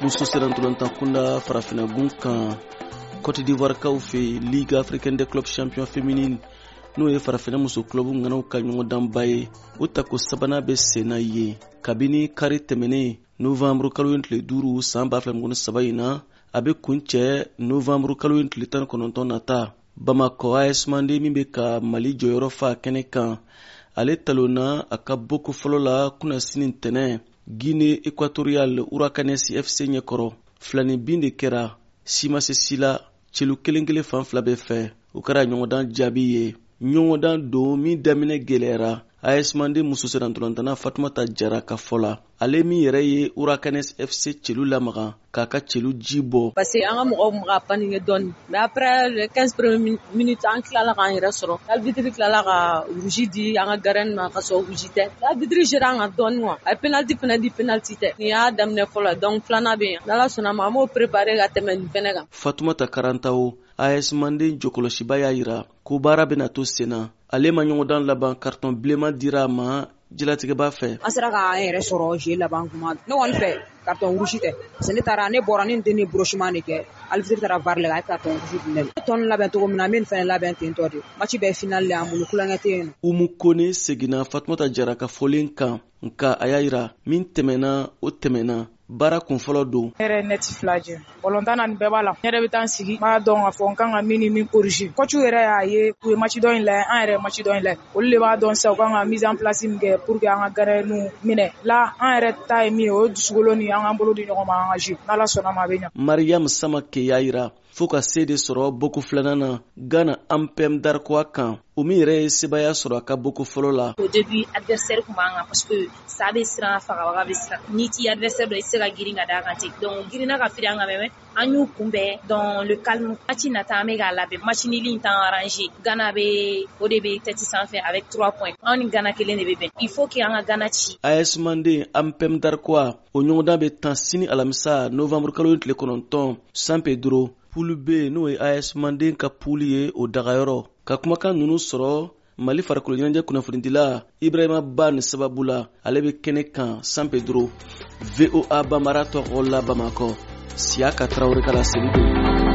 muso sera ntolantan kunda farafina gun kan Côte d'Ivoire kaw fe Ligue africaine des clubs champions féminines n'o ye farafina muso club nganaw ka ɲɔgɔn danba ye o tako sabana bɛ senna ye kabini kari tɛmɛnen novembre kalo ye tile 5 san 2023 in na a bɛ kuncɛ novembre kalo ye tile 19 nata Bamako AS Mandé min bɛ ka Mali jɔyɔrɔ fa kɛnɛ kan ale talonna a ka boko fɔlɔ la kunasini ntɛnɛ Guinée équatoriale Huracanesi FC ɲɛkɔrɔ filani bin de kɛra sima se sila celu kelen fan fila bɛ fɛ o kɛra ɲɔgɔndan jaabi ye ɲɔgɔndan don min daminɛ gɛlɛyara AS Mandé muso sera ntolantana Fatumata Jara ka fɔ la ale min yɛrɛ ye Huracanesi FC celu lamaga k'a ka celu ji bɔ parce que an ka mɔgɔw ka panique dɔɔni mais après les 15 premières minutes an tilala k'an yɛrɛ sɔrɔ arbitre tilala ka rouge di an ka gardien ma ka sɔrɔ rouge tɛ arbitre géré an ka dɔɔni quoi a penalty fana di penalty tɛ ni y'a daminɛ fɔlɔ donc filanan bɛ yan n'Ala sɔnna ma an b'o préparer ka tɛmɛ nin fɛnɛ kan Fatumata Karantao AS Mandé jɔkɔlɔsiba y'a yira ko baara bɛna to senna ale ma ɲɔgɔndan laban carton bilenman dira a ma jilatigɛ b'a fɛ an sera k'an yɛrɛ sɔrɔ jeu laban kuma ne kɔni fɛ carton rouge tɛ parce que ne taara ne bɔra ne tɛ ne brochement de kɛ arbitre taara VAR la a ye carton rouge di ne ma tɔn labɛn cogo min na n bɛ nin fɛnɛ labɛn ten tɔ de match bɛɛ final le an bolo kulonkɛ tɛ yen nɔ Umu Kone seginna Fatumata Jara ka fɔlen kan nka a y'a yira min tɛmɛna o tɛmɛna baara kunfɔlɔ don yɛrɛ neti fila jɛ bɔlɔntan na nin bɛɛ b'a la yɛrɛ bɛ taa n sigi b'a dɔn k'a fɔ n kan ka min ni min corriger coach yɛrɛ y'a ye u ye match dɔ in lajɛ an yɛrɛ ye match dɔ in lajɛ olu de b'a dɔn sisan u kan ka mise en place min kɛ pour que an ka gardien minɛ la an yɛrɛ ta ye min ye o ye dusukolo ni an k'an bolo di ɲɔgɔn ma an ka jouer n'Ala sɔnna ma a bɛ ɲɛ Mariam Samake y'a yira fo ka se de sɔrɔ boko filanan na Ghana Ampem Darkoa kan o min yɛrɛ ye sebaya sɔrɔ a ka boko fɔlɔ la au début adversaire kun b'an kan parce que ça bɛ siran fagabaga bɛ siran ni ti adversaire dɔ i se ka girin ka da kan ten donc girinna ka firi an kan mɛ an y'u kunbɛn dans le calme match nata an bɛ k'a labɛn match nili in t'an arrangé Ghana bɛ o de bɛ tête sanfɛ avec 3 points an ni Ghana kelen de bɛ bɛn il faut que an ka Ghana ci AS Mandé Ampem Darkoa o ɲɔgɔndan bɛ tan sini alamisa novembre kalo tile 9 San Pedro Poule B n'o ye AS Mandé ka poule ye o dagayɔrɔ ka kumakan ninnu sɔrɔ Mali farikolo ɲɛnajɛ kunnafonidila Ibrahima Ba ni sababu la ale bɛ kɛnɛ kan San Pedro VOA Bambara tɔgɔ la Bamakɔ Siaka Traoré ka laseli don